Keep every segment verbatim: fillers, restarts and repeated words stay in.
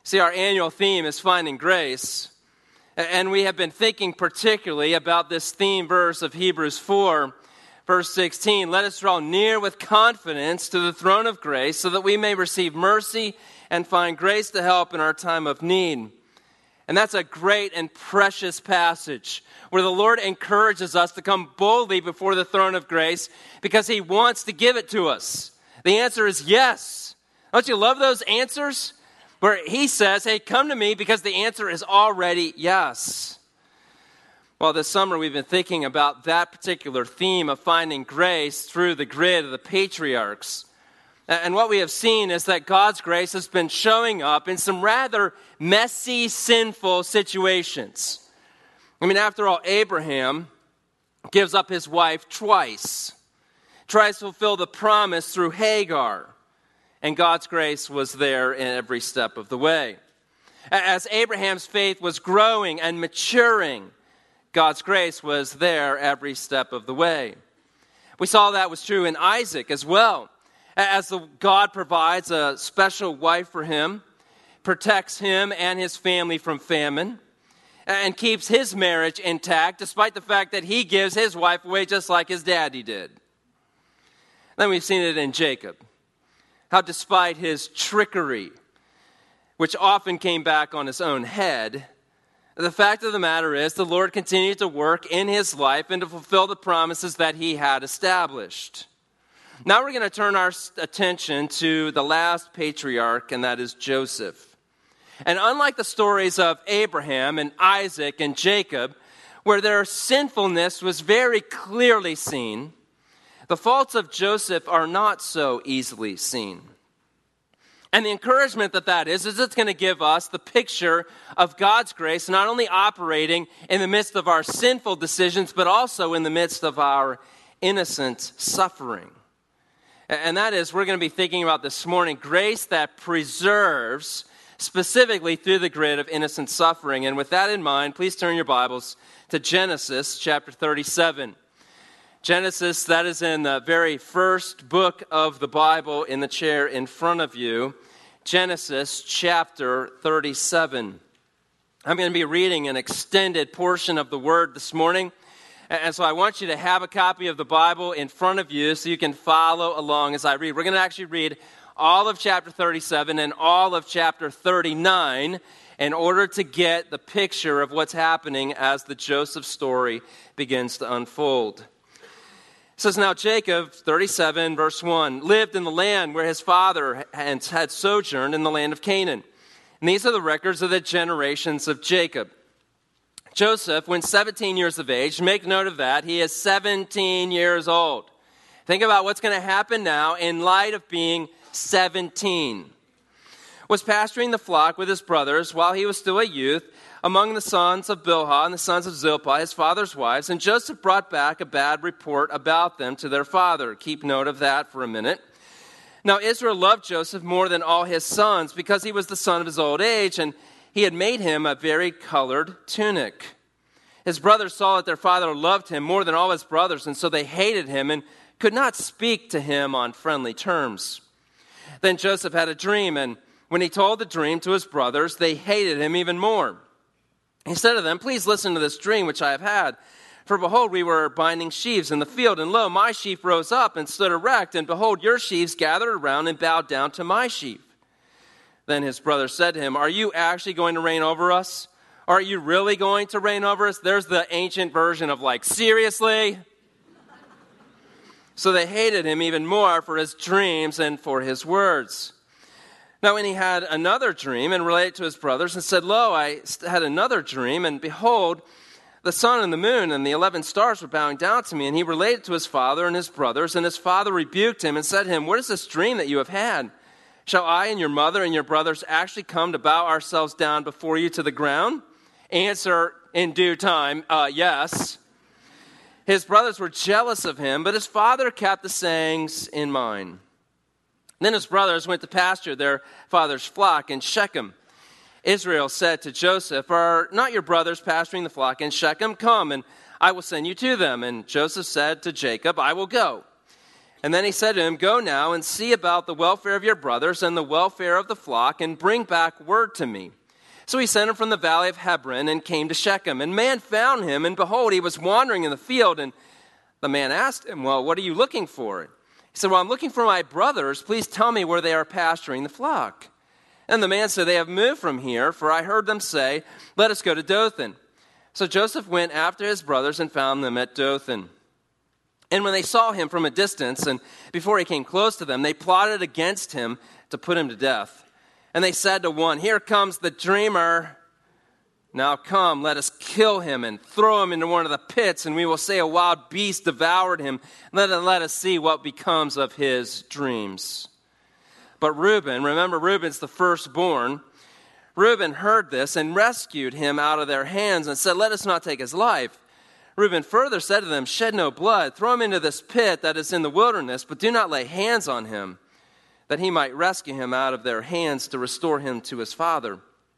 See, our annual theme is finding grace, and we have been thinking particularly about this theme verse of Hebrews four, verse sixteen. Let us draw near with confidence to the throne of grace so that we may receive mercy and find grace to help in our time of need. And that's a great and precious passage where the Lord encourages us to come boldly before the throne of grace because he wants to give it to us. The answer is yes. Don't you love those answers? Where he says, hey, come to me because the answer is already yes. Well, this summer we've been thinking about that particular theme of finding grace through the grid of the patriarchs. And what we have seen is that God's grace has been showing up in some rather messy, sinful situations. I mean, after all, Abraham gives up his wife twice, tries to fulfill the promise through Hagar, and God's grace was there in every step of the way. As Abraham's faith was growing and maturing, God's grace was there every step of the way. We saw that was true in Isaac as well. As the God provides a special wife for him, protects him and his family from famine, and keeps his marriage intact despite the fact that he gives his wife away just like his daddy did. Then we've seen it in Jacob, how despite his trickery, which often came back on his own head, the fact of the matter is the Lord continued to work in his life and to fulfill the promises that he had established. Now we're going to turn our attention to the last patriarch, and that is Joseph. And unlike the stories of Abraham and Isaac and Jacob, where their sinfulness was very clearly seen, the faults of Joseph are not so easily seen. And the encouragement that that is, is it's going to give us the picture of God's grace, not only operating in the midst of our sinful decisions, but also in the midst of our innocent suffering. And that is, we're going to be thinking about this morning, grace that preserves, specifically through the grid of innocent suffering. And with that in mind, please turn your Bibles to Genesis chapter thirty-seven. Genesis, that is in the very first book of the Bible in the chair in front of you. Genesis chapter thirty-seven. I'm going to be reading an extended portion of the Word this morning. And so I want you to have a copy of the Bible in front of you so you can follow along as I read. We're going to actually read all of chapter thirty-seven and all of chapter thirty-nine in order to get the picture of what's happening as the Joseph story begins to unfold. It says, now Jacob, thirty-seven, verse one, lived in the land where his father had sojourned in the land of Canaan. And these are the records of the generations of Jacob. Joseph, when seventeen years of age, make note of that, he is seventeen years old. Think about what's going to happen now in light of being seventeen. Was pasturing the flock with his brothers while he was still a youth among the sons of Bilhah and the sons of Zilpah, his father's wives, and Joseph brought back a bad report about them to their father. Keep note of that for a minute. Now Israel loved Joseph more than all his sons because he was the son of his old age, and he had made him a vari-colored tunic. His brothers saw that their father loved him more than all his brothers, and so they hated him and could not speak to him on friendly terms. Then Joseph had a dream, and when he told the dream to his brothers, they hated him even more. He said to them, please listen to this dream which I have had. For behold, we were binding sheaves in the field, and lo, my sheaf rose up and stood erect, and behold, your sheaves gathered around and bowed down to my sheaf. Then his brother said to him, are you actually going to reign over us? Are you really going to reign over us? There's the ancient version of like, seriously? So they hated him even more for his dreams and for his words. Now when he had another dream and related to his brothers and said, lo, I had another dream, and behold, the sun and the moon and the eleven stars were bowing down to me. And he related to his father and his brothers, and his father rebuked him and said to him, what is this dream that you have had? Shall I and your mother and your brothers actually come to bow ourselves down before you to the ground? Answer in due time, uh, yes. His brothers were jealous of him, but his father kept the sayings in mind. Then his brothers went to pasture their father's flock in Shechem. Israel said to Joseph, are not your brothers pasturing the flock in Shechem? Come, and I will send you to them. And Joseph said to Jacob, I will go. And then he said to him, "Go now and see about the welfare of your brothers and the welfare of the flock, and bring back word to me." So he sent him from the valley of Hebron and came to Shechem. And man found him, and behold, he was wandering in the field. And the man asked him, "Well, what are you looking for?" He said, "Well, I'm looking for my brothers. Please tell me where they are pasturing the flock." And the man said, "They have moved from here, for I heard them say, 'Let us go to Dothan.'" So Joseph went after his brothers and found them at Dothan. And when they saw him from a distance, and before he came close to them, they plotted against him to put him to death. And they said to one, "Here comes the dreamer. Now come, let us kill him and throw him into one of the pits, and we will say a wild beast devoured him. Let, let us see what becomes of his dreams." But Reuben, remember Reuben's the firstborn, Reuben heard this and rescued him out of their hands and said, "Let us not take his life." Reuben further said to them, "Shed no blood, throw him into this pit that is in the wilderness, but do not lay hands on him, that he might rescue him out of their hands to restore him to his father."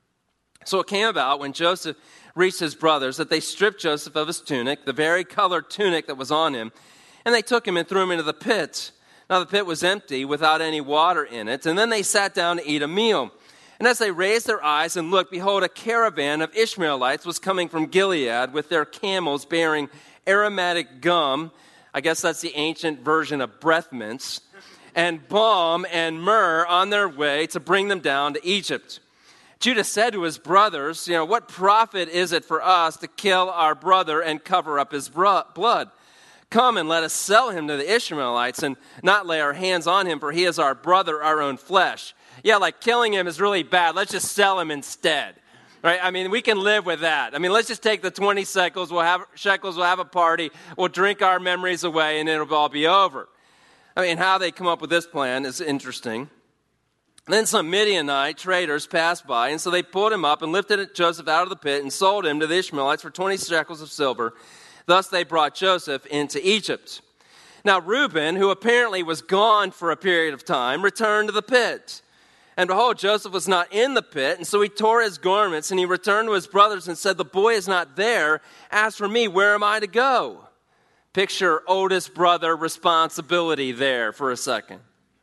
So it came about when Joseph reached his brothers that they stripped Joseph of his tunic, the vari-colored tunic that was on him, and they took him and threw him into the pit. Now the pit was empty, without any water in it, and then they sat down to eat a meal. And as they raised their eyes and looked, behold, a caravan of Ishmaelites was coming from Gilead with their camels bearing aromatic gum, I guess that's the ancient version of breath mints, and balm and myrrh on their way to bring them down to Egypt. Judah said to his brothers, you know, "What profit is it for us to kill our brother and cover up his blood? Come and let us sell him to the Ishmaelites and not lay our hands on him, for he is our brother, our own flesh." Yeah, like killing him is really bad. Let's just sell him instead, right? I mean, we can live with that. I mean, let's just take the twenty shekels, we'll have shekels, we'll have a party, we'll drink our memories away, and it'll all be over. I mean, how they come up with this plan is interesting. Then some Midianite traders passed by, and so they pulled him up and lifted Joseph out of the pit and sold him to the Ishmaelites for twenty shekels of silver. Thus they brought Joseph into Egypt. Now Reuben, who apparently was gone for a period of time, returned to the pit. And behold, Joseph was not in the pit, and so he tore his garments, and he returned to his brothers and said, "The boy is not there. As for me, where am I to go?" Picture oldest brother responsibility there for a second.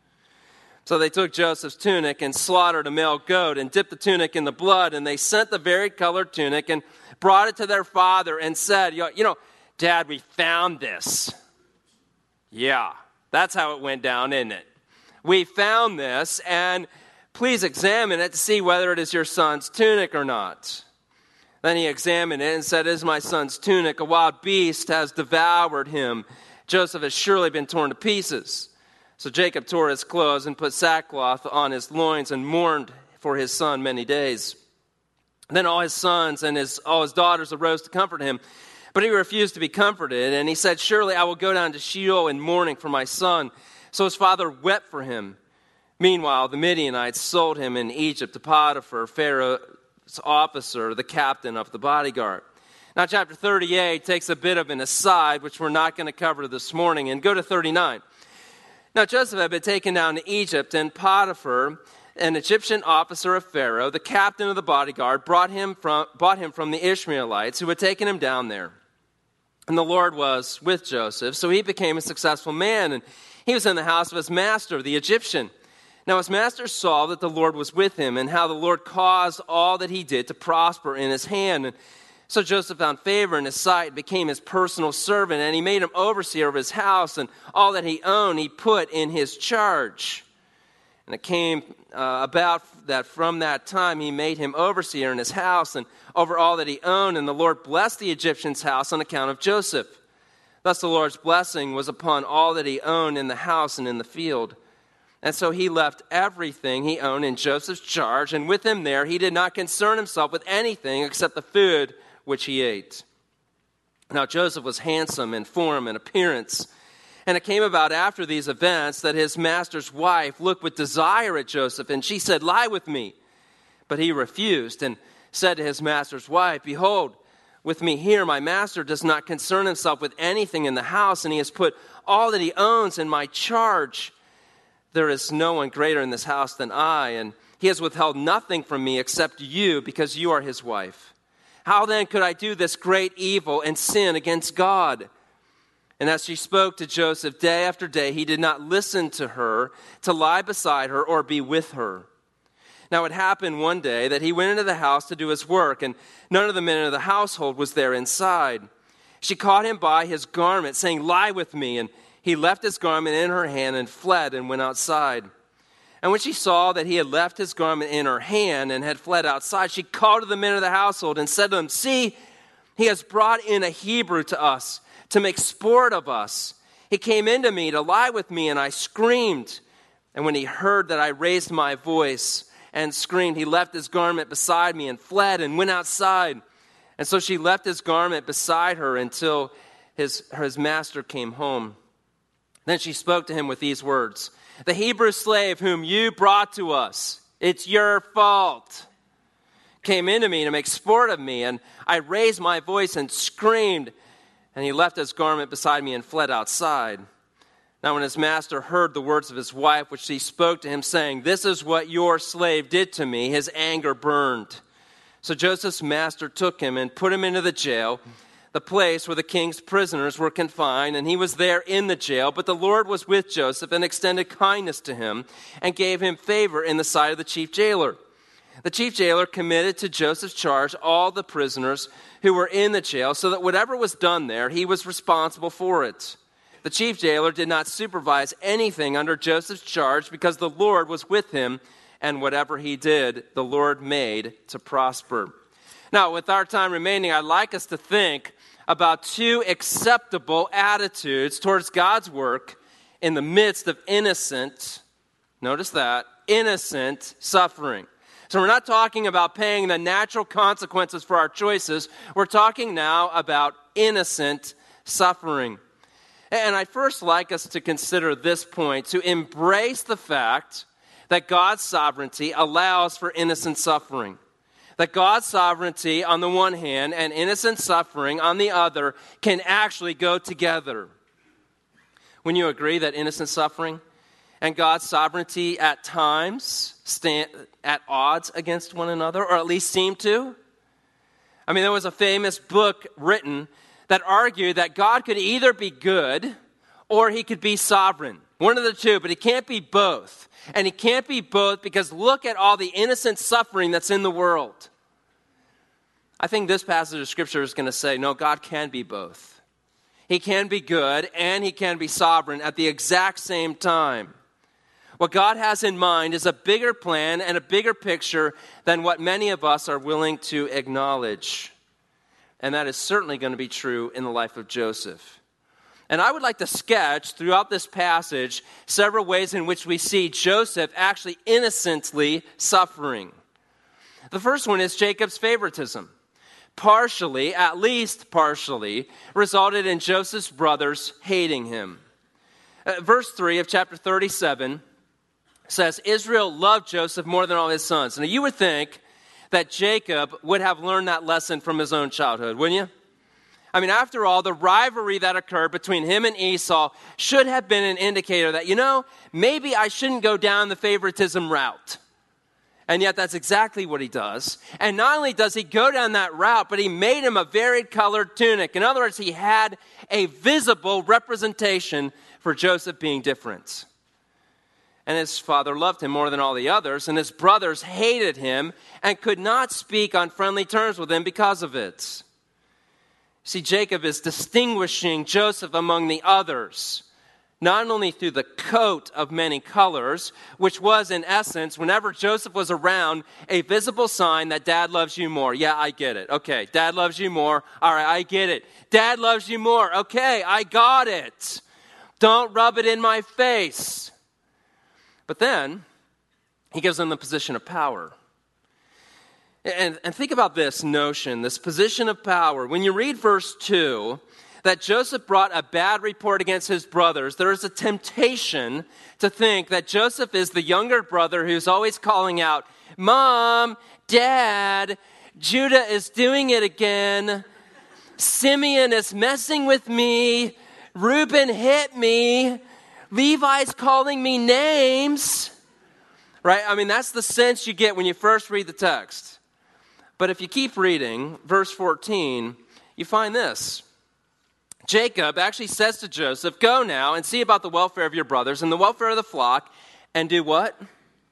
So they took Joseph's tunic and slaughtered a male goat and dipped the tunic in the blood, and they sent the vari-colored tunic and brought it to their father and said, "You know, Dad, we found this." Yeah, that's how it went down, isn't it? "We found this, and please examine it to see whether it is your son's tunic or not." Then he examined it and said, "It is my son's tunic. A wild beast has devoured him. Joseph has surely been torn to pieces." So Jacob tore his clothes and put sackcloth on his loins and mourned for his son many days. Then all his sons and his, all his daughters arose to comfort him. But he refused to be comforted, and he said, "Surely I will go down to Sheol in mourning for my son." So his father wept for him. Meanwhile, the Midianites sold him in Egypt to Potiphar, Pharaoh's officer, the captain of the bodyguard. Now, chapter thirty-eight takes a bit of an aside, which we're not going to cover this morning, and go to thirty-nine. Now, Joseph had been taken down to Egypt, and Potiphar, an Egyptian officer of Pharaoh, the captain of the bodyguard, brought him from, bought him from the Ishmaelites who had taken him down there. And the Lord was with Joseph, so he became a successful man, and he was in the house of his master, the Egyptian. Now his master saw that the Lord was with him, and how the Lord caused all that he did to prosper in his hand. And so Joseph found favor in his sight, became his personal servant, and he made him overseer of his house, and all that he owned he put in his charge. And it came uh, about that from that time he made him overseer in his house and over all that he owned, and the Lord blessed the Egyptian's house on account of Joseph. Thus the Lord's blessing was upon all that he owned in the house and in the field. And so he left everything he owned in Joseph's charge, and with him there he did not concern himself with anything except the food which he ate. Now Joseph was handsome in form and appearance, and it came about after these events that his master's wife looked with desire at Joseph, and she said, "Lie with me." But he refused and said to his master's wife, "Behold, with me here my master does not concern himself with anything in the house, and he has put all that he owns in my charge. There is no one greater in this house than I, and he has withheld nothing from me except you, because you are his wife. How then could I do this great evil and sin against God?" And as she spoke to Joseph day after day, he did not listen to her to lie beside her or be with her. Now it happened one day that he went into the house to do his work, and none of the men of the household was there inside. She caught him by his garment, saying, "Lie with me." And he left his garment in her hand and fled and went outside. And when she saw that he had left his garment in her hand and had fled outside, she called to the men of the household and said to them, "See, he has brought in a Hebrew to us to make sport of us. He came into me to lie with me, and I screamed. And when he heard that I raised my voice and screamed, he left his garment beside me and fled and went outside." And so she left his garment beside her until his, his master came home. Then she spoke to him with these words, "The Hebrew slave whom you brought to us, it's your fault, came into me to make sport of me, and I raised my voice and screamed, and he left his garment beside me and fled outside." Now when his master heard the words of his wife, which she spoke to him, saying, "This is what your slave did to me," his anger burned. So Joseph's master took him and put him into the jail, the place where the king's prisoners were confined, and he was there in the jail. But the Lord was with Joseph and extended kindness to him and gave him favor in the sight of the chief jailer. The chief jailer committed to Joseph's charge all the prisoners who were in the jail, so that whatever was done there, he was responsible for it. The chief jailer did not supervise anything under Joseph's charge because the Lord was with him, and whatever he did, the Lord made to prosper. Now, with our time remaining, I'd like us to think about two acceptable attitudes towards God's work in the midst of innocent, notice that, innocent suffering. So we're not talking about paying the natural consequences for our choices. We're talking now about innocent suffering. And I'd first like us to consider this point, to embrace the fact that God's sovereignty allows for innocent suffering. That God's sovereignty on the one hand and innocent suffering on the other can actually go together. When you agree that innocent suffering and God's sovereignty at times stand at odds against one another, or at least seem to? I mean, there was a famous book written that argued that God could either be good or he could be sovereign. One of the two, but he can't be both. And he can't be both because look at all the innocent suffering that's in the world. I think this passage of Scripture is going to say, no, God can be both. He can be good and he can be sovereign at the exact same time. What God has in mind is a bigger plan and a bigger picture than what many of us are willing to acknowledge. And that is certainly going to be true in the life of Joseph. And I would like to sketch throughout this passage several ways in which we see Joseph actually innocently suffering. The first one is Jacob's favoritism. Partially, at least partially, resulted in Joseph's brothers hating him. Uh, verse three of chapter thirty-seven says, Israel loved Joseph more than all his sons. Now you would think that Jacob would have learned that lesson from his own childhood, wouldn't you? I mean, after all, the rivalry that occurred between him and Esau should have been an indicator that, you know, maybe I shouldn't go down the favoritism route. And yet that's exactly what he does. And not only does he go down that route, but he made him a varied colored tunic. In other words, he had a visible representation for Joseph being different. And his father loved him more than all the others, and his brothers hated him and could not speak on friendly terms with him because of it. See, Jacob is distinguishing Joseph among the others, not only through the coat of many colors, which was in essence, whenever Joseph was around, a visible sign that Dad loves you more. Yeah, I get it. Okay, Dad loves you more. All right, I get it. Dad loves you more. Okay, I got it. Don't rub it in my face. But then, he gives them the position of power. And, and think about this notion, this position of power. When you read verse two, that Joseph brought a bad report against his brothers, there is a temptation to think that Joseph is the younger brother who's always calling out, Mom, Dad, Judah is doing it again. Simeon is messing with me. Reuben hit me. Levi's calling me names. Right? I mean, that's the sense you get when you first read the text. But if you keep reading, verse fourteen, you find this. Jacob actually says to Joseph, go now and see about the welfare of your brothers and the welfare of the flock, and do what?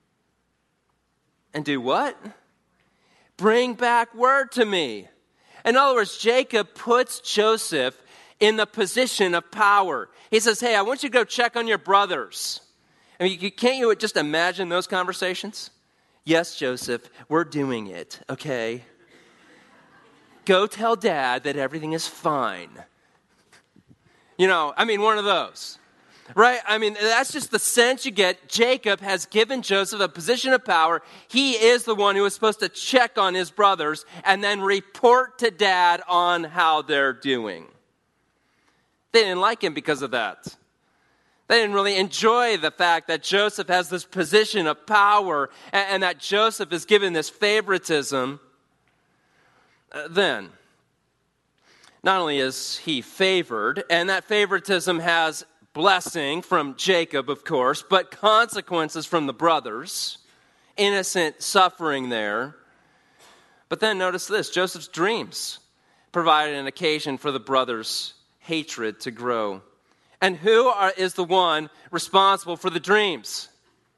And do what? Bring back word to me. In other words, Jacob puts Joseph in the position of power. He says, hey, I want you to go check on your brothers. I mean, you, can't you just imagine those conversations? Yes, Joseph, we're doing it, okay? Go tell Dad that everything is fine. You know, I mean, one of those, right? I mean, that's just the sense you get. Jacob has given Joseph a position of power. He is the one who is supposed to check on his brothers and then report to Dad on how they're doing. They didn't like him because of that. They didn't really enjoy the fact that Joseph has this position of power and, and that Joseph is given this favoritism. Uh, then, not only is he favored, and that favoritism has blessing from Jacob, of course, but consequences from the brothers, innocent suffering there. But then notice this, Joseph's dreams provided an occasion for the brothers' hatred to grow. And who are, is the one responsible for the dreams?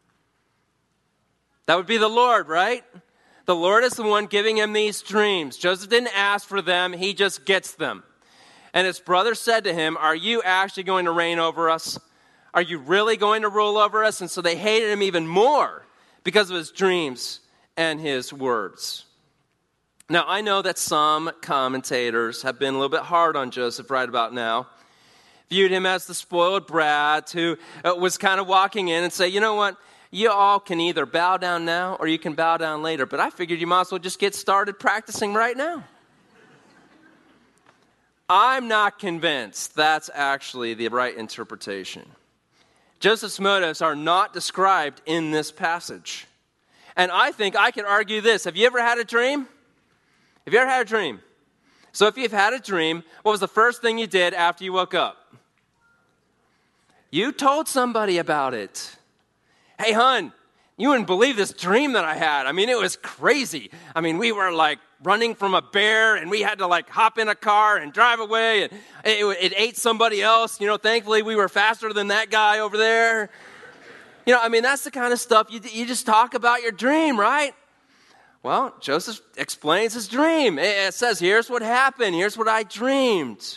That would be the Lord, right? The Lord is the one giving him these dreams. Joseph didn't ask for them, he just gets them. And his brother said to him, are you actually going to reign over us? Are you really going to rule over us? And so they hated him even more because of his dreams and his words. Now, I know that some commentators have been a little bit hard on Joseph right about now. Viewed him as the spoiled brat who was kind of walking in and say, you know what? You all can either bow down now or you can bow down later. But I figured you might as well just get started practicing right now. I'm not convinced that's actually the right interpretation. Joseph's motives are not described in this passage. And I think I can argue this. Have you ever had a dream? Have you ever had a dream? So if you've had a dream, what was the first thing you did after you woke up? You told somebody about it. Hey, hon, you wouldn't believe this dream that I had. I mean, it was crazy. I mean, we were like running from a bear, and we had to like hop in a car and drive away, and it, it ate somebody else. You know, thankfully we were faster than that guy over there. You know, I mean, that's the kind of stuff you, you just talk about your dream, right? Well, Joseph explains his dream. It says, here's what happened. Here's what I dreamed.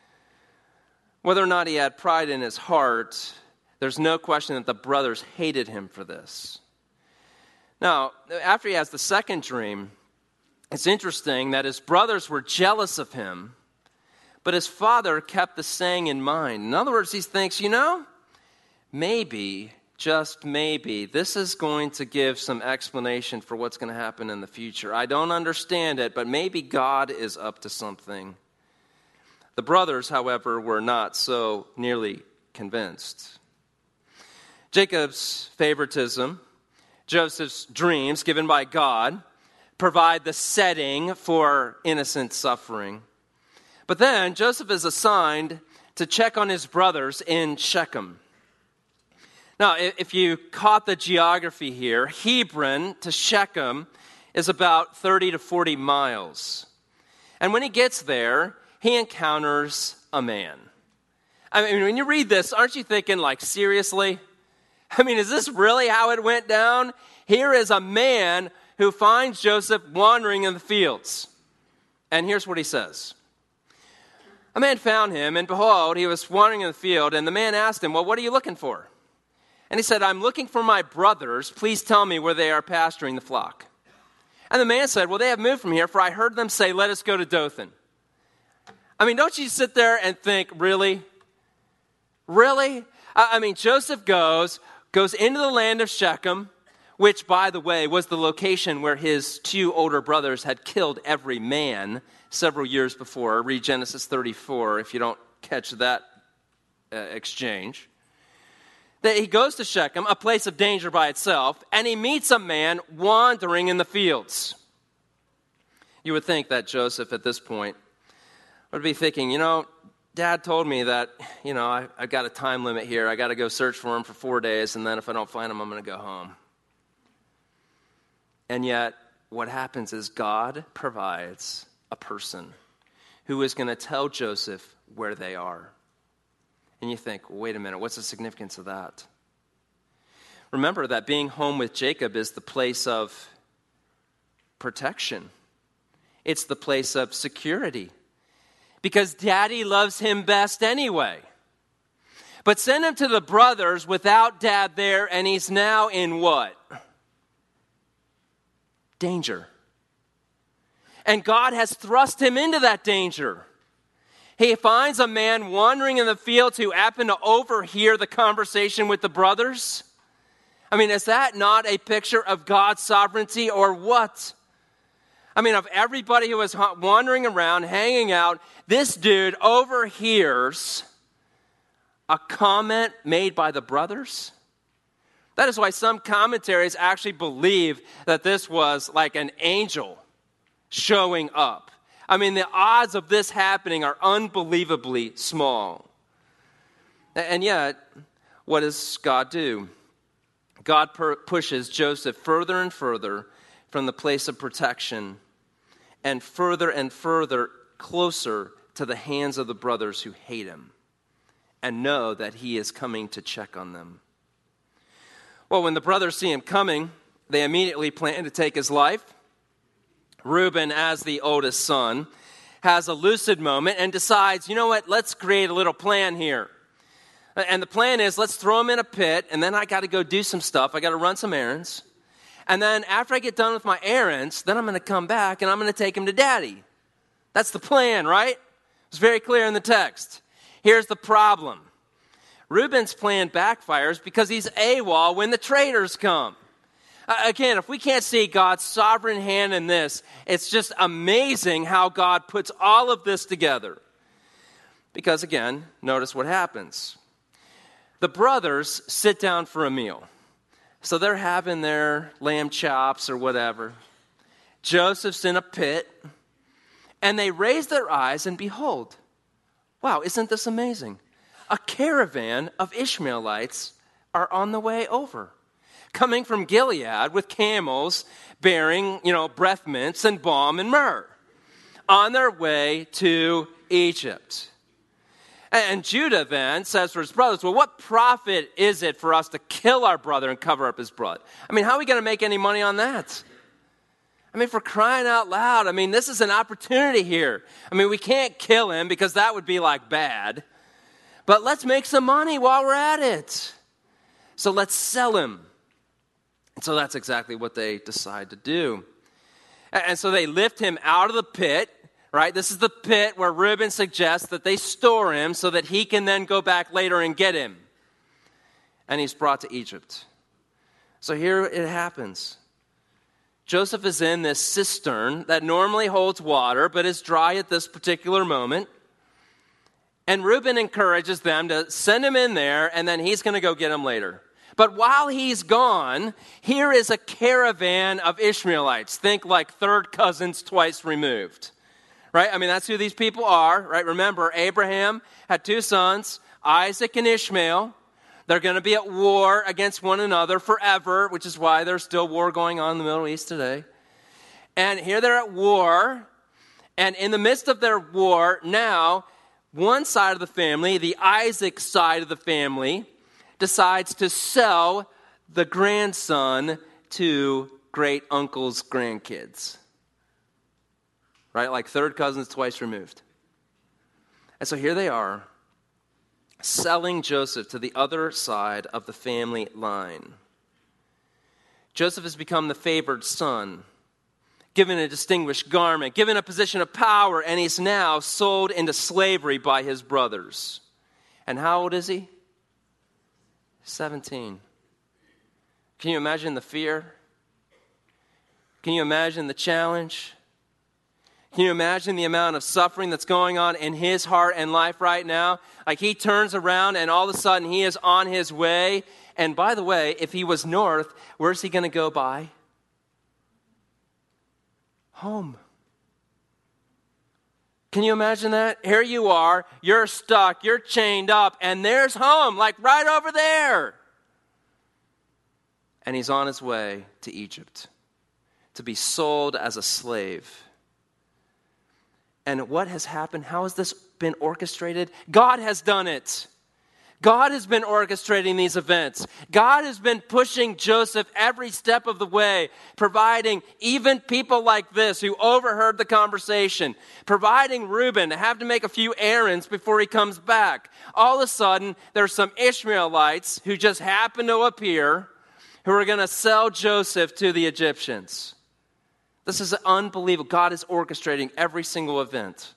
Whether or not he had pride in his heart, there's no question that the brothers hated him for this. Now, after he has the second dream, it's interesting that his brothers were jealous of him, but his father kept the saying in mind. In other words, he thinks, you know, maybe, just maybe, this is going to give some explanation for what's going to happen in the future. I don't understand it, but maybe God is up to something. The brothers, however, were not so nearly convinced. Jacob's favoritism, Joseph's dreams given by God, provide the setting for innocent suffering. But then Joseph is assigned to check on his brothers in Shechem. Now, if you caught the geography here, Hebron to Shechem is about thirty to forty miles. And when he gets there, he encounters a man. I mean, when you read this, aren't you thinking, like, seriously? I mean, is this really how it went down? Here is a man who finds Joseph wandering in the fields. And here's what he says. A man found him, and behold, he was wandering in the field, and the man asked him, well, what are you looking for? And he said, I'm looking for my brothers. Please tell me where they are pasturing the flock. And the man said, well, they have moved from here, for I heard them say, let us go to Dothan. I mean, don't you sit there and think, really? Really? I mean, Joseph goes, goes into the land of Shechem, which, by the way, was the location where his two older brothers had killed every man several years before. Read Genesis thirty-four if you don't catch that uh, exchange. That he goes to Shechem, a place of danger by itself, and he meets a man wandering in the fields. You would think that Joseph at this point would be thinking, you know, Dad told me that, you know, I, I've got a time limit here. I got to go search for him for four days, and then if I don't find him, I'm going to go home. And yet, what happens is God provides a person who is going to tell Joseph where they are. And you think, well, wait a minute, what's the significance of that? Remember that being home with Jacob is the place of protection. It's the place of security. Because daddy loves him best anyway. But send him to the brothers without dad there, and he's now in what? Danger. And God has thrust him into that danger. He finds a man wandering in the fields who happened to overhear the conversation with the brothers. I mean, is that not a picture of God's sovereignty or what? I mean, of everybody who was wandering around, hanging out, this dude overhears a comment made by the brothers. That is why some commentaries actually believe that this was like an angel showing up. I mean, the odds of this happening are unbelievably small. And yet, what does God do? God per- pushes Joseph further and further from the place of protection and further and further closer to the hands of the brothers who hate him and know that he is coming to check on them. Well, when the brothers see him coming, they immediately plan to take his life. Reuben, as the oldest son, has a lucid moment and decides, you know what, let's create a little plan here. And the plan is, let's throw him in a pit, and then I got to go do some stuff. I got to run some errands. And then after I get done with my errands, then I'm going to come back and I'm going to take him to daddy. That's the plan, right? It's very clear in the text. Here's the problem. Reuben's plan backfires because he's AWOL when the traders come. Uh, again, if we can't see God's sovereign hand in this, it's just amazing how God puts all of this together. Because again, notice what happens. The brothers sit down for a meal. So they're having their lamb chops or whatever. Joseph's in a pit. And they raise their eyes and behold, wow, isn't this amazing? A caravan of Ishmaelites are on the way over, coming from Gilead with camels bearing, you know, breath mints and balm and myrrh, on their way to Egypt. And Judah then says for his brothers, well, what profit is it for us to kill our brother and cover up his blood? I mean, how are we going to make any money on that? I mean, for crying out loud, I mean, this is an opportunity here. I mean, we can't kill him because that would be like bad. But let's make some money while we're at it. So let's sell him. And so that's exactly what they decide to do. And so they lift him out of the pit, right? This is the pit where Reuben suggests that they store him so that he can then go back later and get him. And he's brought to Egypt. So here it happens. Joseph is in this cistern that normally holds water, but is dry at this particular moment. And Reuben encourages them to send him in there, and then he's going to go get him later. But while he's gone, here is a caravan of Ishmaelites. Think like third cousins twice removed. Right? I mean, that's who these people are, right? Remember, Abraham had two sons, Isaac and Ishmael. They're going to be at war against one another forever, which is why there's still war going on in the Middle East today. And here they're at war, and in the midst of their war, now, one side of the family, the Isaac side of the family, decides to sell the grandson to great uncle's grandkids. Right? Like third cousins twice removed. And so here they are, selling Joseph to the other side of the family line. Joseph has become the favored son, given a distinguished garment, given a position of power, and he's now sold into slavery by his brothers. And how old is he? seventeen. Can you imagine the fear? Can you imagine the challenge? Can you imagine the amount of suffering that's going on in his heart and life right now? Like he turns around and all of a sudden he is on his way. And by the way, if he was north, where's he going to go by? Home. Can you imagine that? Here you are, you're stuck, you're chained up, and there's home, like right over there. And he's on his way to Egypt to be sold as a slave. And what has happened? How has this been orchestrated? God has done it. God has been orchestrating these events. God has been pushing Joseph every step of the way, providing even people like this who overheard the conversation, providing Reuben to have to make a few errands before he comes back. All of a sudden, there's some Ishmaelites who just happen to appear who are going to sell Joseph to the Egyptians. This is unbelievable. God is orchestrating every single event.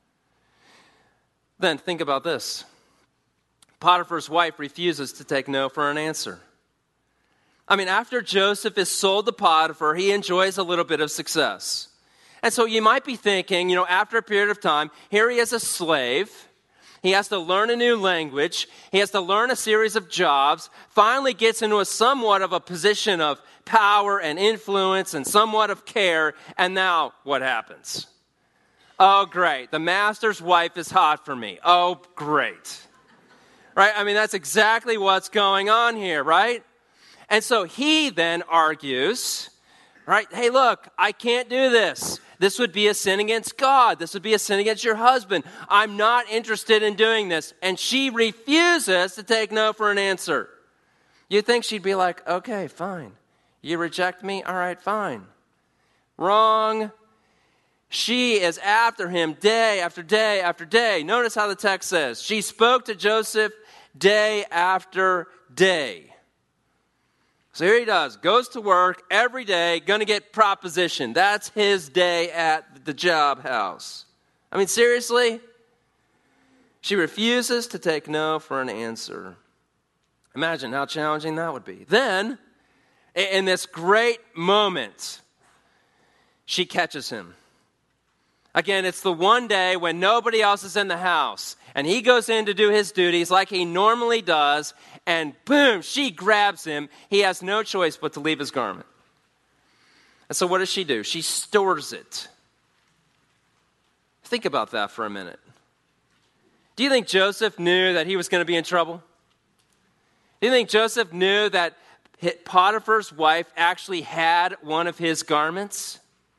Then think about this. Potiphar's wife refuses to take no for an answer. I mean, after Joseph is sold to Potiphar, he enjoys a little bit of success. And so you might be thinking, you know, after a period of time, here he is a slave. He has to learn a new language. He has to learn a series of jobs. Finally gets into a somewhat of a position of power and influence and somewhat of care. And now what happens? Oh, great. The master's wife is hot for me. Oh, great. Right? I mean, that's exactly what's going on here, right? And so he then argues, right? Hey, look, I can't do this. This would be a sin against God. This would be a sin against your husband. I'm not interested in doing this. And she refuses to take no for an answer. You'd think she'd be like, okay, fine. You reject me? All right, fine. Wrong. She is after him day after day after day. Notice how the text says, she spoke to Joseph day after day. So here he does, goes to work every day, going to get propositioned. That's his day at the job house. I mean, seriously? She refuses to take no for an answer. Imagine how challenging that would be. Then, in this great moment, she catches him. Again, it's the one day when nobody else is in the house. And he goes in to do his duties like he normally does. And boom, she grabs him. He has no choice but to leave his garment. And so what does she do? She stores it. Think about that for a minute. Do you think Joseph knew that he was going to be in trouble? Do you think Joseph knew that Potiphar's wife actually had one of his garments?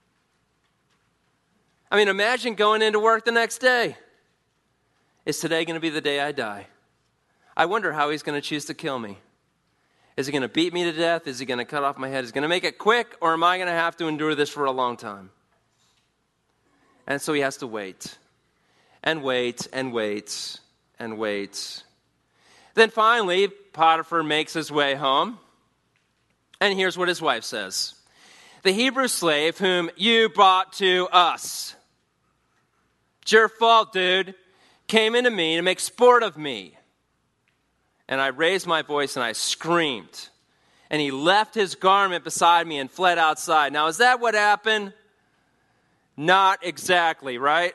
I mean, imagine going into work the next day. Is today going to be the day I die? I wonder how he's going to choose to kill me. Is he going to beat me to death? Is he going to cut off my head? Is he going to make it quick? Or am I going to have to endure this for a long time? And so he has to wait. And wait, and wait, and wait. Then finally, Potiphar makes his way home. And here's what his wife says. The Hebrew slave whom you brought to us. It's your fault, dude. Came into me to make sport of me. And I raised my voice and I screamed. And he left his garment beside me and fled outside. Now, is that what happened? Not exactly, right?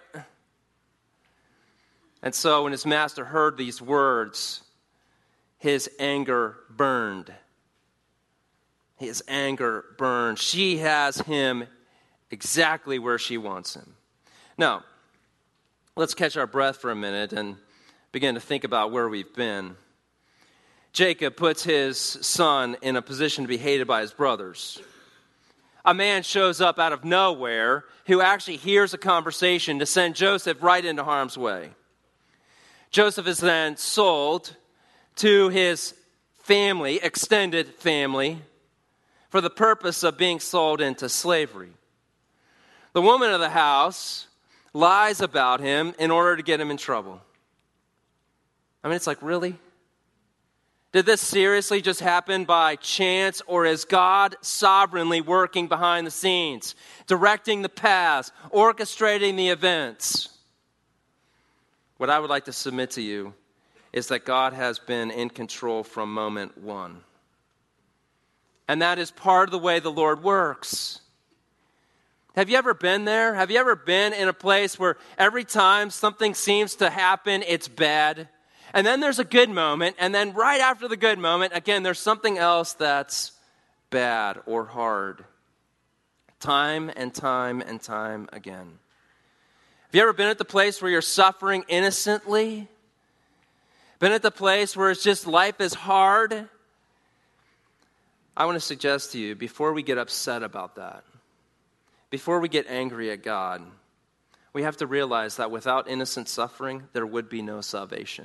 And so when his master heard these words, his anger burned. His anger burned. She has him exactly where she wants him. Now, let's catch our breath for a minute and begin to think about where we've been. Jacob puts his son in a position to be hated by his brothers. A man shows up out of nowhere who actually hears a conversation to send Joseph right into harm's way. Joseph is then sold to his family, extended family, for the purpose of being sold into slavery. The woman of the house lies about him in order to get him in trouble. I mean, it's like, really? Did this seriously just happen by chance, or is God sovereignly working behind the scenes, directing the paths, orchestrating the events? What I would like to submit to you is that God has been in control from moment one. And that is part of the way the Lord works. Have you ever been there? Have you ever been in a place where every time something seems to happen, it's bad? And then there's a good moment, and then right after the good moment, again, there's something else that's bad or hard. Time and time and time again. Have you ever been at the place where you're suffering innocently? Been at the place where it's just life is hard? I want to suggest to you, before we get upset about that, before we get angry at God, we have to realize that without innocent suffering, there would be no salvation.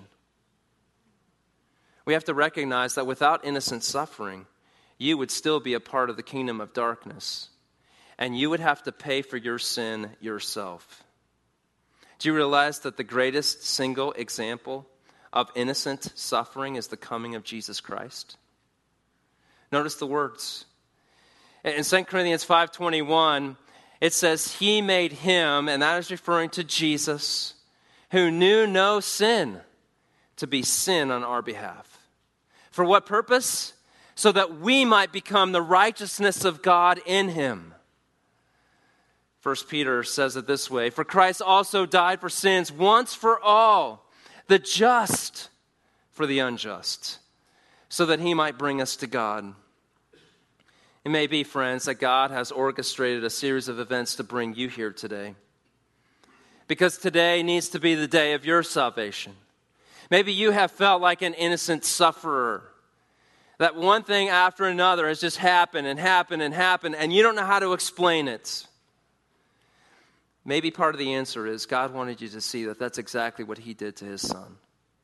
We have to recognize that without innocent suffering, you would still be a part of the kingdom of darkness, and you would have to pay for your sin yourself. Do you realize that the greatest single example of innocent suffering is the coming of Jesus Christ? Notice the words. In Second Corinthians five twenty-one, it says, he made him, and that is referring to Jesus, who knew no sin, to be sin on our behalf. For what purpose? So that we might become the righteousness of God in him. First Peter says it this way, for Christ also died for sins once for all, the just for the unjust, so that he might bring us to God. It may be, friends, that God has orchestrated a series of events to bring you here today. Because today needs to be the day of your salvation. Maybe you have felt like an innocent sufferer. That one thing after another has just happened and happened and happened, and you don't know how to explain it. Maybe part of the answer is God wanted you to see that that's exactly what he did to his son.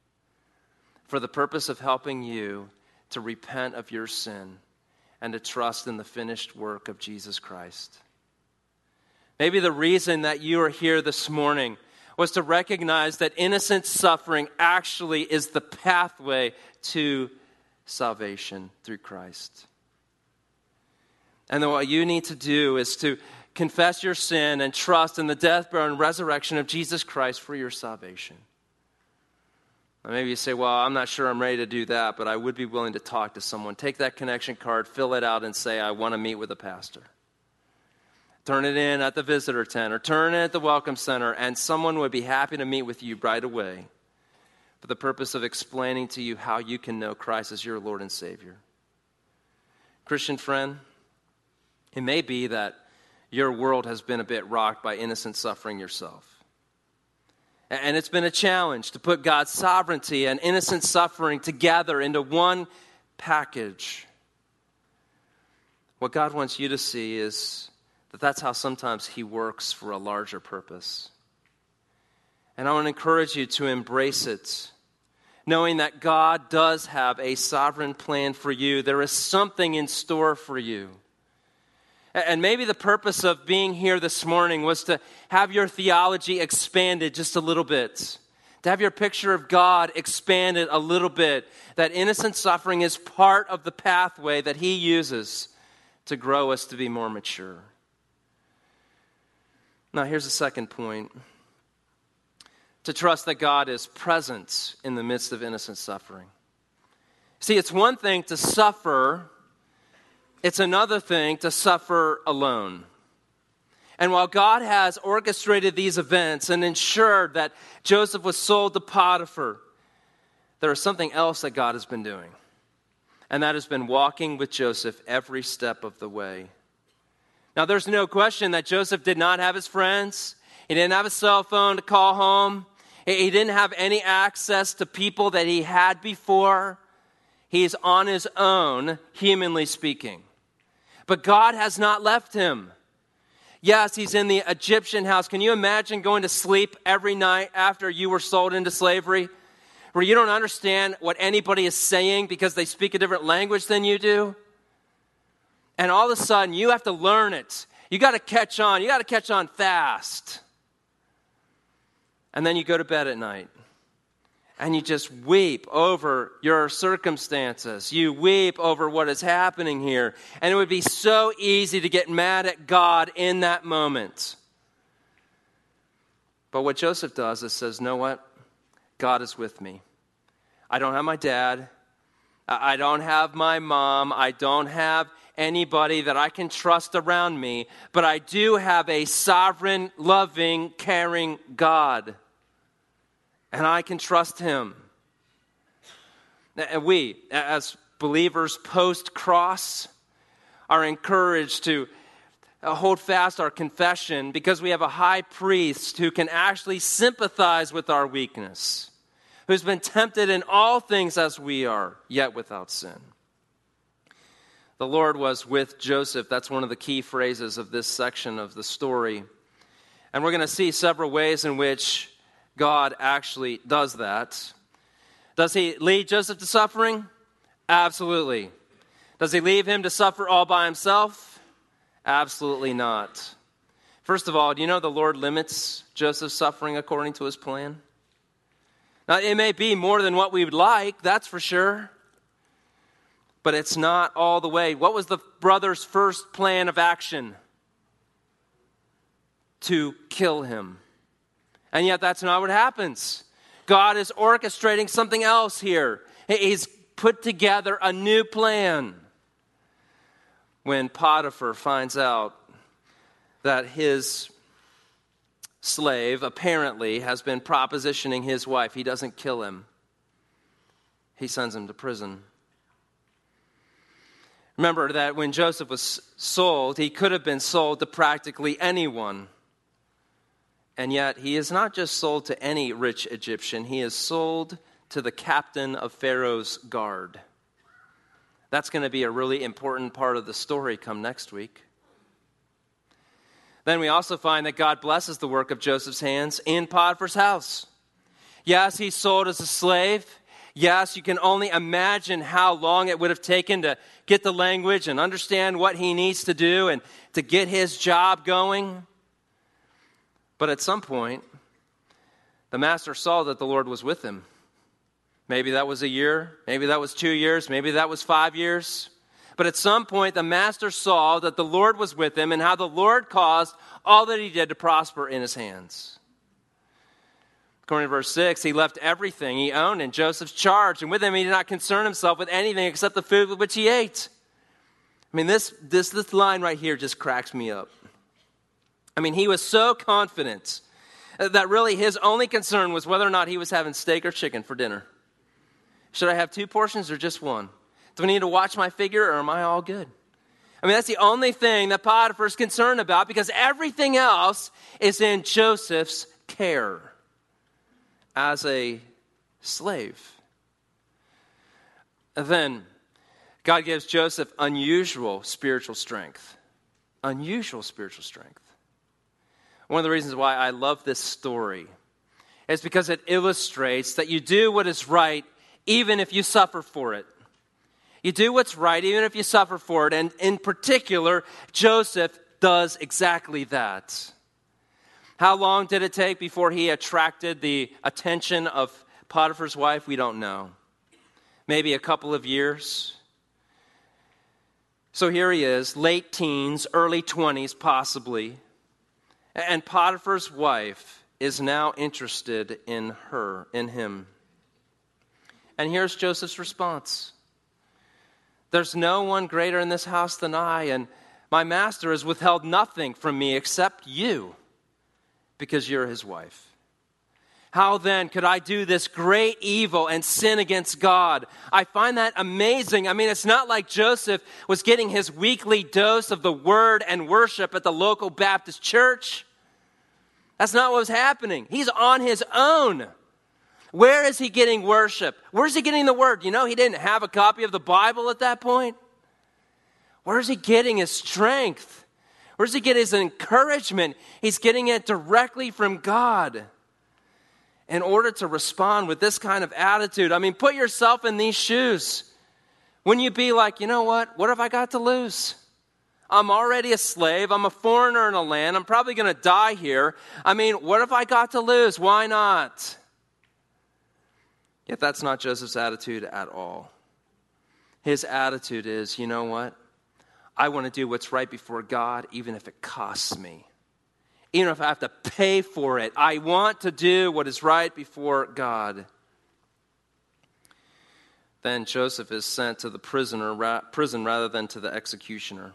For the purpose of helping you to repent of your sin and to trust in the finished work of Jesus Christ. Maybe the reason that you are here this morning was to recognize that innocent suffering actually is the pathway to salvation through Christ. And then what you need to do is to confess your sin and trust in the death, burial, and resurrection of Jesus Christ for your salvation. Or maybe you say, well, I'm not sure I'm ready to do that, but I would be willing to talk to someone. Take that connection card, fill it out, and say, I want to meet with a pastor. Turn it in at the visitor tent or turn it at the welcome center, and someone would be happy to meet with you right away for the purpose of explaining to you how you can know Christ as your Lord and Savior. Christian friend, it may be that your world has been a bit rocked by innocent suffering yourself. And it's been a challenge to put God's sovereignty and innocent suffering together into one package. What God wants you to see is that that's how sometimes he works for a larger purpose. And I want to encourage you to embrace it, knowing that God does have a sovereign plan for you. There is something in store for you. And maybe the purpose of being here this morning was to have your theology expanded just a little bit, to have your picture of God expanded a little bit, that innocent suffering is part of the pathway that he uses to grow us to be more mature. Now, here's the second point. To trust that God is present in the midst of innocent suffering. See, it's one thing to suffer. It's another thing to suffer alone. And while God has orchestrated these events and ensured that Joseph was sold to Potiphar, there is something else that God has been doing. And that has been walking with Joseph every step of the way. Now, there's no question that Joseph did not have his friends. He didn't have a cell phone to call home. He didn't have any access to people that he had before. He's on his own, humanly speaking. But God has not left him. Yes, he's in the Egyptian house. Can you imagine going to sleep every night after you were sold into slavery, where you don't understand what anybody is saying because they speak a different language than you do? And all of a sudden, you have to learn it. You got to catch on. You got to catch on fast. And then you go to bed at night. And you just weep over your circumstances. You weep over what is happening here. And it would be so easy to get mad at God in that moment. But what Joseph does is says, know what? God is with me. I don't have my dad. I don't have my mom. I don't have anybody that I can trust around me. But I do have a sovereign, loving, caring God. And I can trust him. And we, as believers post-cross, are encouraged to hold fast our confession because we have a high priest who can actually sympathize with our weakness, who's been tempted in all things as we are, yet without sin. The Lord was with Joseph. That's one of the key phrases of this section of the story. And we're going to see several ways in which God actually does that. Does he lead Joseph to suffering? Absolutely. Does he leave him to suffer all by himself? Absolutely not. First of all, do you know the Lord limits Joseph's suffering according to his plan? Now, it may be more than what we would like, that's for sure. But it's not all the way. What was the brother's first plan of action? To kill him. And yet that's not what happens. God is orchestrating something else here. He's put together a new plan. When Potiphar finds out that his slave apparently has been propositioning his wife, he doesn't kill him. He sends him to prison. Remember that when Joseph was sold, he could have been sold to practically anyone. And yet, he is not just sold to any rich Egyptian. He is sold to the captain of Pharaoh's guard. That's going to be a really important part of the story come next week. Then we also find that God blesses the work of Joseph's hands in Potiphar's house. Yes, he's sold as a slave. Yes, you can only imagine how long it would have taken to get the language and understand what he needs to do and to get his job going. But at some point, the master saw that the Lord was with him. Maybe that was a year, maybe that was two years, maybe that was five years. But at some point, the master saw that the Lord was with him and how the Lord caused all that he did to prosper in his hands. According to verse six, he left everything he owned in Joseph's charge, and with him he did not concern himself with anything except the food with which he ate. I mean, this, this, this line right here just cracks me up. I mean, he was so confident that really his only concern was whether or not he was having steak or chicken for dinner. Should I have two portions or just one? Do I need to watch my figure or am I all good? I mean, that's the only thing that Potiphar's concerned about because everything else is in Joseph's care as a slave. And then God gives Joseph unusual spiritual strength. Unusual spiritual strength. One of the reasons why I love this story is because it illustrates that you do what is right even if you suffer for it. You do what's right even if you suffer for it. And in particular, Joseph does exactly that. How long did it take before he attracted the attention of Potiphar's wife? We don't know. Maybe a couple of years. So here he is, late teens, early twenties possibly. And Potiphar's wife is now interested in her, in him. And here's Joseph's response. There's no one greater in this house than I, and my master has withheld nothing from me except you, because you're his wife. How then could I do this great evil and sin against God? I find that amazing. I mean, it's not like Joseph was getting his weekly dose of the word and worship at the local Baptist church. That's not what was happening. He's on his own. Where is he getting worship? Where's he getting the word? You know, he didn't have a copy of the Bible at that point. Where's he getting his strength? Where does he get his encouragement? He's getting it directly from God. In order to respond with this kind of attitude, I mean, put yourself in these shoes. Wouldn't you be like, you know what? What have I got to lose? I'm already a slave. I'm a foreigner in a land. I'm probably going to die here. I mean, what have I got to lose? Why not? Yet that's not Joseph's attitude at all. His attitude is, you know what? I want to do what's right before God, even if it costs me. Even if I have to pay for it. I want to do what is right before God. Then Joseph is sent to the prisoner, prison rather than to the executioner.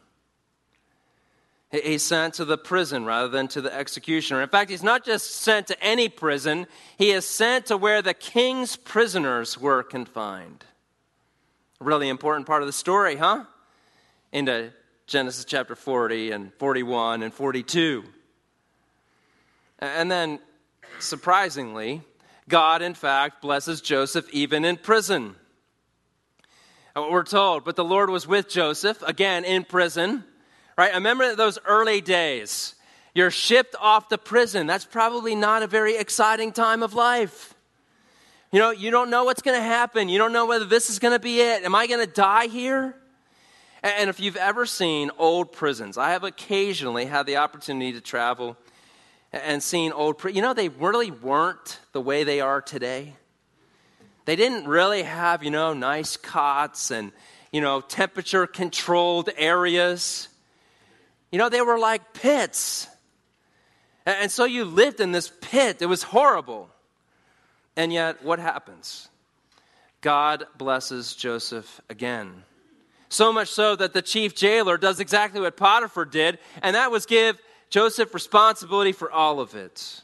He's sent to the prison rather than to the executioner. In fact, he's not just sent to any prison. He is sent to where the king's prisoners were confined. A really important part of the story, huh? Into Genesis chapter forty and forty-one and forty-two. And then, surprisingly, God, in fact, blesses Joseph even in prison. We're told, but the Lord was with Joseph, again in prison. Right? I remember those early days. You're shipped off to prison. That's probably not a very exciting time of life. You know, you don't know what's going to happen. You don't know whether this is going to be it. Am I going to die here? And if you've ever seen old prisons, I have occasionally had the opportunity to travel and seen old prisons. You know, they really weren't the way they are today. They didn't really have, you know, nice cots and, you know, temperature-controlled areas. You know, they were like pits. And so you lived in this pit. It was horrible. And yet, what happens? God blesses Joseph again. So much so that the chief jailer does exactly what Potiphar did, and that was give Joseph responsibility for all of it.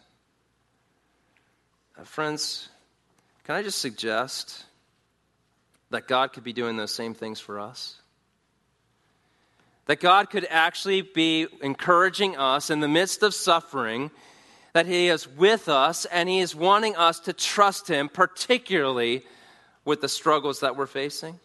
Uh, friends, can I just suggest that God could be doing those same things for us? That God could actually be encouraging us in the midst of suffering, that He is with us and He is wanting us to trust Him, particularly with the struggles that we're facing.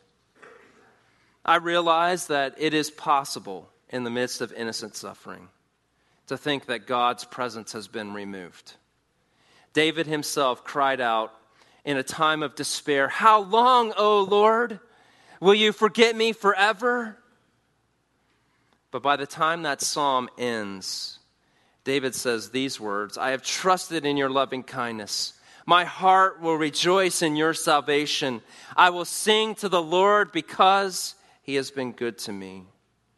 I realize that it is possible in the midst of innocent suffering to think that God's presence has been removed. David himself cried out in a time of despair, "How long, O Lord? Will you forget me forever?" But by the time that psalm ends, David says these words, "I have trusted in your loving kindness. My heart will rejoice in your salvation. I will sing to the Lord because He has been good to me."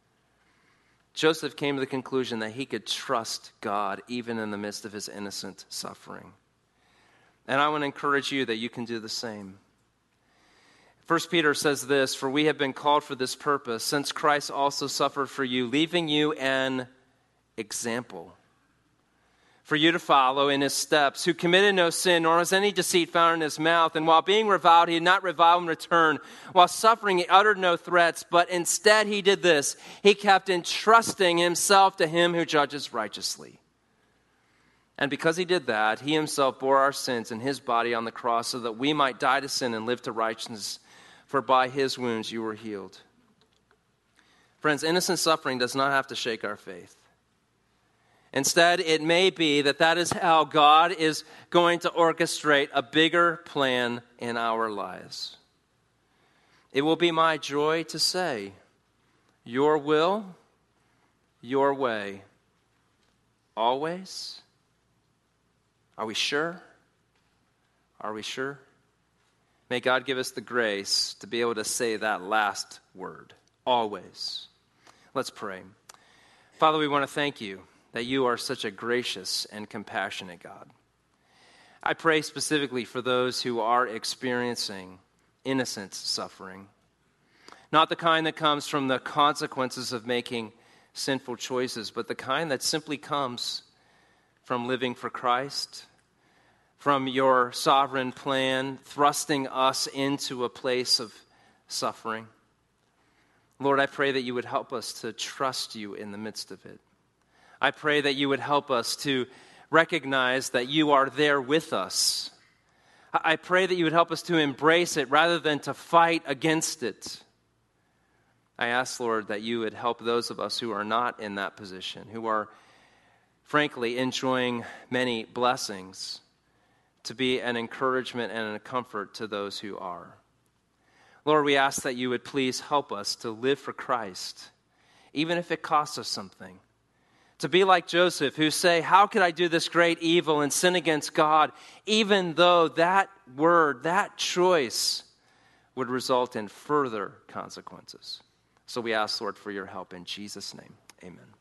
Joseph came to the conclusion that he could trust God even in the midst of his innocent suffering. And I want to encourage you that you can do the same. First Peter says this, "For we have been called for this purpose, since Christ also suffered for you, leaving you an example for you to follow in His steps, who committed no sin, nor was any deceit found in His mouth. And while being reviled, He did not revile in return. While suffering, He uttered no threats, but instead He did this. He kept entrusting Himself to Him who judges righteously. And because He did that, He Himself bore our sins in His body on the cross, so that we might die to sin and live to righteousness. For by His wounds you were healed." Friends, innocent suffering does not have to shake our faith. Instead, it may be that that is how God is going to orchestrate a bigger plan in our lives. It will be my joy to say, "Your will, your way, always." Are we sure? Are we sure? May God give us the grace to be able to say that last word, always. Let's pray. Father, we want to thank You that You are such a gracious and compassionate God. I pray specifically for those who are experiencing innocent suffering, not the kind that comes from the consequences of making sinful choices, but the kind that simply comes from living for Christ, from Your sovereign plan, thrusting us into a place of suffering. Lord, I pray that You would help us to trust You in the midst of it. I pray that You would help us to recognize that You are there with us. I pray that You would help us to embrace it rather than to fight against it. I ask, Lord, that You would help those of us who are not in that position, who are frankly enjoying many blessings, to be an encouragement and a comfort to those who are. Lord, we ask that You would please help us to live for Christ, even if it costs us something. To be like Joseph, who say, "How could I do this great evil and sin against God?" even though that word, that choice would result in further consequences. So we ask, Lord, for Your help in Jesus' name. Amen.